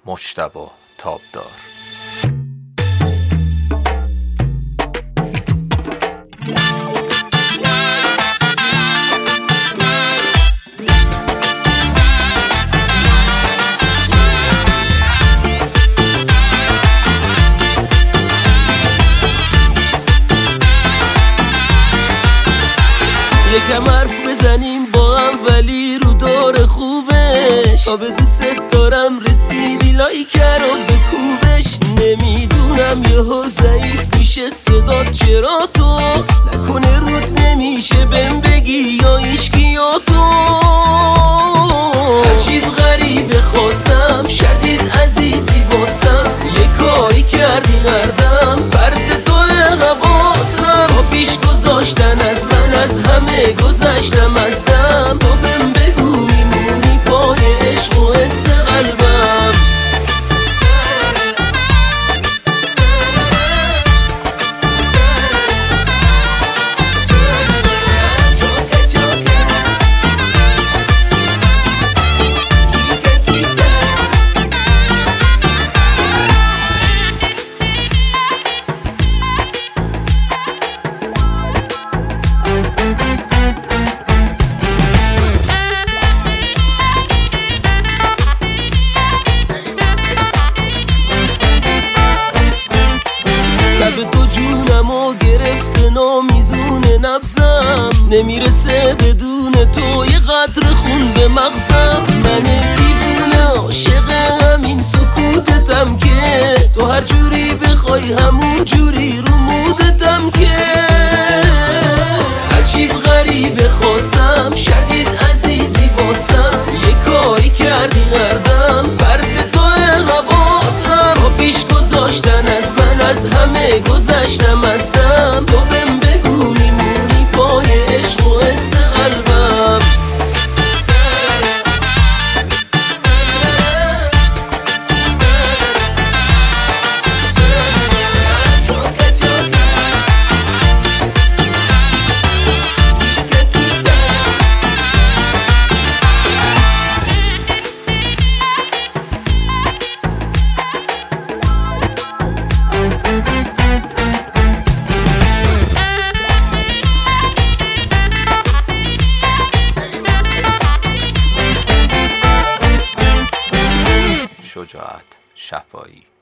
مجتبی تابدار. یکم حرف بزنیم با هم ولی رو دور خوبش، تا به دوست دارم رسیدی لایکر رو بکوبش. نمیدونم یهو ضعیف میشه صدات، چرا تو نکنه رود نمیشه بهم بگی یا ایشکی یا تو. عجیب غریبه خواستم شدید عزیزی واسم، یه کاری کردی مردم پرت تو حواسم. با پیش گذاشتن از من از همه گذشتم ازدم، تو بهم بگو میمونی پای عشق و حس قلبم. به تو جونمو گرفته نامیزون نبزم، نمیرسه بدون تو یه قطره خون به مغزم. من دیوونه عاشق همین سکوتتم که تو هر جوری بخوای همون جوری رو مودتم که. عجیب غریبه خواستم شدید عزیزی واسم، یه کاری کردی مردم پرت تو حواسم. با پیش گذاشتن از من از همه گذشتم ازدم، تو بهم بگو میمونی پای عشق و حس قلبم. شجاعت شفایی.